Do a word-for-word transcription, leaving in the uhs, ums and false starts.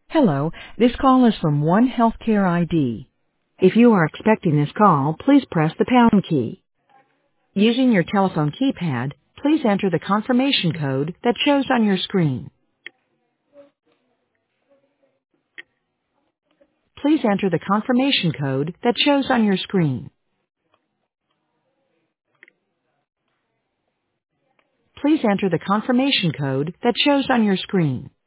Hello, this call is from One Healthcare I D. If you are expecting this call, please press the pound key. Using your telephone keypad, please enter the confirmation code that shows on your screen. Please enter the confirmation code that shows on your screen. Please enter the confirmation code that shows on your screen.